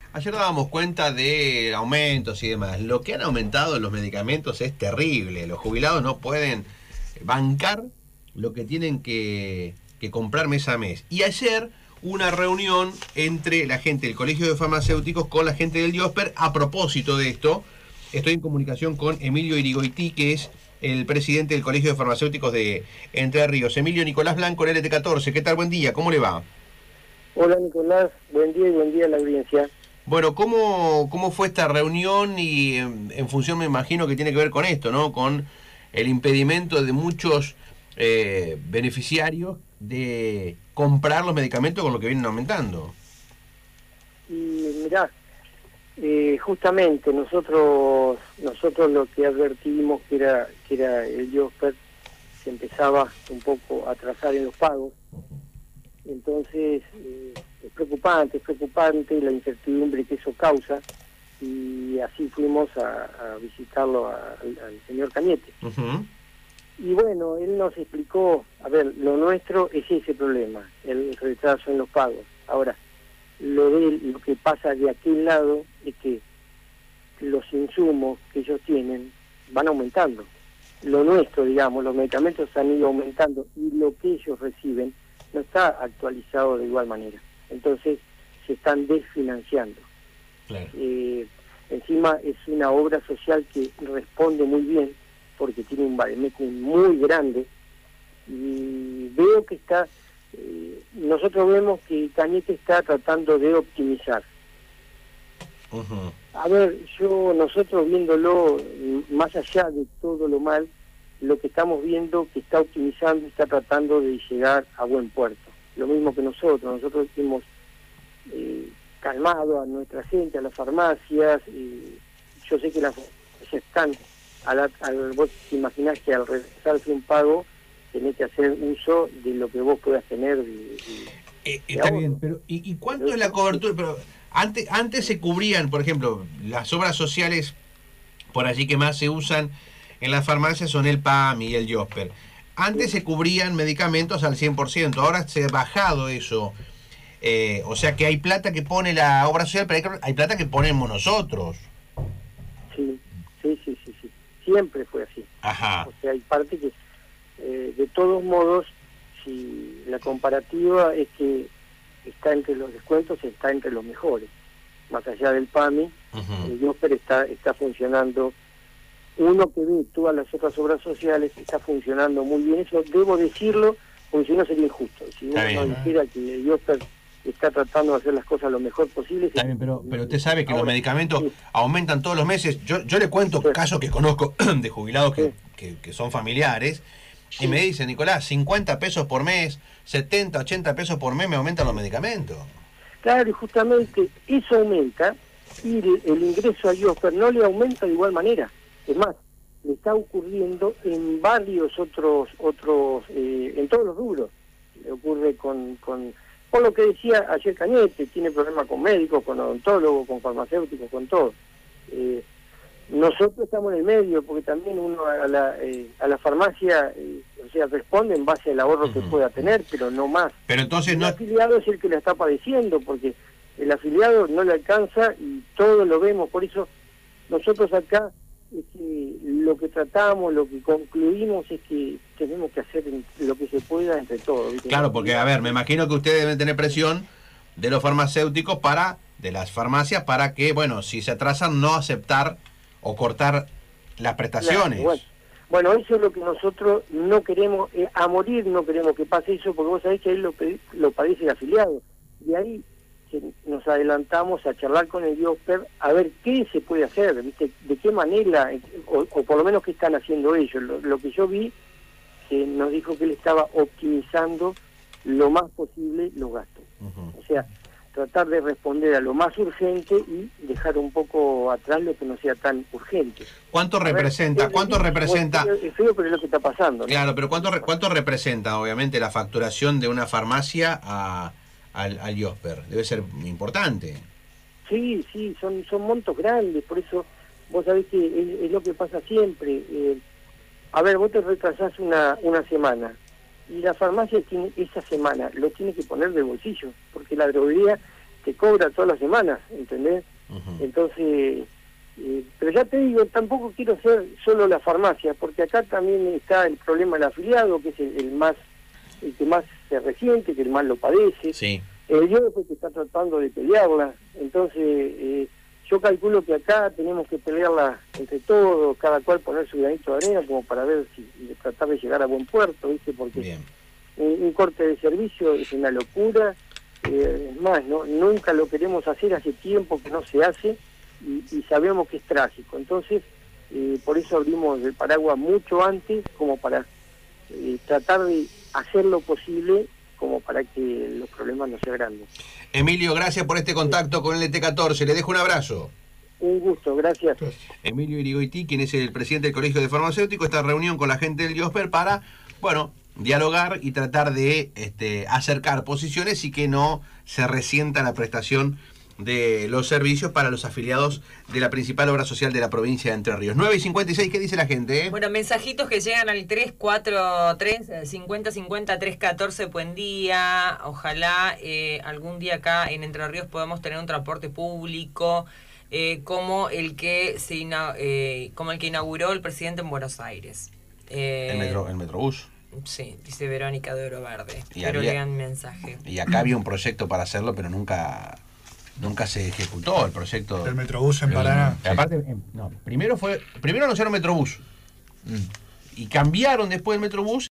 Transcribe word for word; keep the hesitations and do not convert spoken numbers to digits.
Ayer dábamos cuenta de aumentos y demás. Lo que han aumentado los medicamentos es terrible. Los jubilados no pueden bancar lo que tienen que, que comprar mes a mes. Y ayer una reunión entre la gente del Colegio de Farmacéuticos con la gente del IOSPER a propósito de esto. Estoy en comunicación con Emilio Irigoití, que es el presidente del Colegio de Farmacéuticos de Entre Ríos. Emilio, Nicolás Blanco, el L T catorce. ¿Qué tal? Buen día. ¿Cómo le va? Hola Nicolás, buen día y buen día a la audiencia. Bueno, ¿cómo, cómo fue esta reunión? Y en, en función, me imagino que tiene que ver con esto, ¿no? Con el impedimento de muchos eh, beneficiarios de comprar los medicamentos con lo que vienen aumentando. Y mirá, eh, justamente nosotros nosotros lo que advertimos que era que era el IOSPER se empezaba un poco a atrasar en los pagos. Entonces eh, es preocupante, es preocupante la incertidumbre que eso causa, y así fuimos a, a visitarlo a, al, al señor Cañete. Uh-huh. Y bueno, él nos explicó, a ver, lo nuestro es ese problema, el retraso en los pagos. Ahora, lo de lo que pasa de aquel lado es que los insumos que ellos tienen van aumentando. Lo nuestro, digamos, los medicamentos han ido aumentando y lo que ellos reciben no está actualizado de igual manera. Entonces se están desfinanciando. Claro. Eh, encima es una obra social que responde muy bien porque tiene un vademécum muy grande, y veo que está, eh, nosotros vemos que Cañete está tratando de optimizar. Uh-huh. A ver, yo, nosotros viéndolo, más allá de todo lo mal, lo que estamos viendo que está optimizando y está tratando de llegar a buen puerto. Lo mismo que nosotros, nosotros hemos eh, calmado a nuestra gente, a las farmacias, y yo sé que las farmacias están, al, al, vos te imaginás que al realizarse un pago tenés que hacer uso de lo que vos puedas tener de, de, eh, de está ahorro. bien, pero ¿y, y cuánto pero es la cobertura? Pero antes, antes se cubrían, por ejemplo, las obras sociales por allí que más se usan en las farmacias son el PAMI y el IOSPER. Antes se cubrían medicamentos al cien por ciento, ahora se ha bajado eso. Eh, o sea que hay plata que pone la obra social, pero hay, hay plata que ponemos nosotros. Sí, sí, sí, sí, sí. Siempre fue así. Ajá. O sea, hay parte que, eh, de todos modos, si la comparativa es que está entre los descuentos, está entre los mejores. Más allá del PAMI, uh-huh. el IOSPER está, está funcionando. Uno que ve todas las otras obras sociales está funcionando muy bien. Eso debo decirlo, porque si no sería injusto. Si uno no dijera que el IOSPER está tratando de hacer las cosas lo mejor posible. Está bien, pero, pero usted sabe que ahora, los medicamentos sí. aumentan todos los meses. Yo, yo le cuento sí. casos que conozco de jubilados que, sí. que, que son familiares, y sí. me dicen, Nicolás, cincuenta pesos por mes, setenta, ochenta pesos por mes me aumentan los medicamentos. Claro, y justamente eso aumenta, y el, el ingreso al IOSPER no le aumenta de igual manera. Es más, le está ocurriendo en varios otros, otros eh, en todos los rubros. Le ocurre con, con, por lo que decía ayer Cañete, tiene problemas con médicos, con odontólogos, con farmacéuticos, con todo. Eh, nosotros estamos en el medio, porque también uno a la, eh, a la farmacia, eh, o sea, responde en base al ahorro uh-huh. que pueda tener, pero no más. Pero entonces el no... afiliado es el que la está padeciendo, porque el afiliado no le alcanza y todo lo vemos. Por eso nosotros acá, es que lo que tratamos, lo que concluimos es que tenemos que hacer lo que se pueda entre todos, ¿viste? Claro, porque a ver, me imagino que ustedes deben tener presión de los farmacéuticos para, de las farmacias, para que, bueno, si se atrasan, no aceptar o cortar las prestaciones. Claro, bueno. bueno, eso es lo que nosotros no queremos, eh, a morir no queremos que pase eso, porque vos sabés que él lo, lo padece el afiliado. De ahí que nos adelantamos a charlar con el IOSPER a ver qué se puede hacer, ¿viste? De qué manera, o, o por lo menos qué están haciendo ellos. Lo, lo que yo vi, que nos dijo que él estaba optimizando lo más posible los gastos. Uh-huh. O sea, tratar de responder a lo más urgente y dejar un poco atrás lo que no sea tan urgente. ¿Cuánto a representa? Ver, ¿Cuánto decir, representa? Es feo, pero es lo que está pasando, ¿no? Claro, pero ¿cuánto, cuánto representa, obviamente, la facturación de una farmacia a... Al, al IOSPER? Debe ser importante. Sí, sí, son son montos grandes, por eso vos sabés que es, es lo que pasa siempre. Eh, a ver, vos te retrasás una, una semana y la farmacia tiene esa semana lo tiene que poner de bolsillo, porque la droguería te cobra todas las semanas, ¿entendés? Uh-huh. Entonces, eh, pero ya te digo, tampoco quiero ser solo la farmacia, porque acá también está el problema del afiliado, que es el, el más el que más se resiente, que el más lo padece. Sí. El yo después que está tratando de pelearla, entonces eh, yo calculo que acá tenemos que pelearla entre todos, cada cual poner su granito de arena como para ver si de tratar de llegar a buen puerto, ¿viste? Porque Bien. un, un corte de servicio es una locura, eh, es más, no nunca lo queremos hacer, hace tiempo que no se hace y, y sabemos que es trágico, entonces eh, por eso abrimos el paraguas mucho antes, como para eh, tratar de hacer lo posible como para que los problemas no sean grandes. Emilio, gracias por este contacto con el E T catorce. Le dejo un abrazo. Un gusto, gracias. Emilio Irigoití, quien es el presidente del Colegio de Farmacéuticos, esta reunión con la gente del IOSPER para, bueno, dialogar y tratar de este, acercar posiciones y que no se resienta la prestación de los servicios para los afiliados de la principal obra social de la provincia de Entre Ríos. nueve y cincuenta y seis, ¿qué dice la gente? Eh? Bueno, mensajitos que llegan al tres cuatro tres, cincuenta cincuenta, tres catorce, buen día. Ojalá eh, algún día acá en Entre Ríos podamos tener un transporte público eh, como el que se ina eh, como el que inauguró el presidente en Buenos Aires. Eh, El, metro, el Metrobús. Sí, dice Verónica de Oro Verde. Y pero había, lean mensaje. Y acá había un proyecto para hacerlo, pero nunca... Nunca se ejecutó el proyecto del Metrobús en Paraná. Sí. Aparte, no, primero fue, primero anunciaron Metrobús mm. y cambiaron después el Metrobús